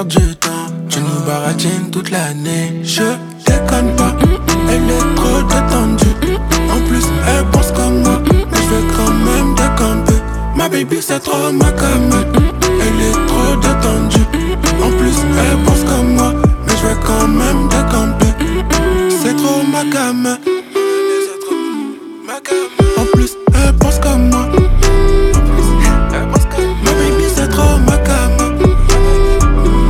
perdre du temps. Tu nous baratines toute l'année. Je déconne pas, elle est trop détendue. En plus, elle pense comme moi, mais je vais quand même décamper. Ma baby, c'est trop ma cam.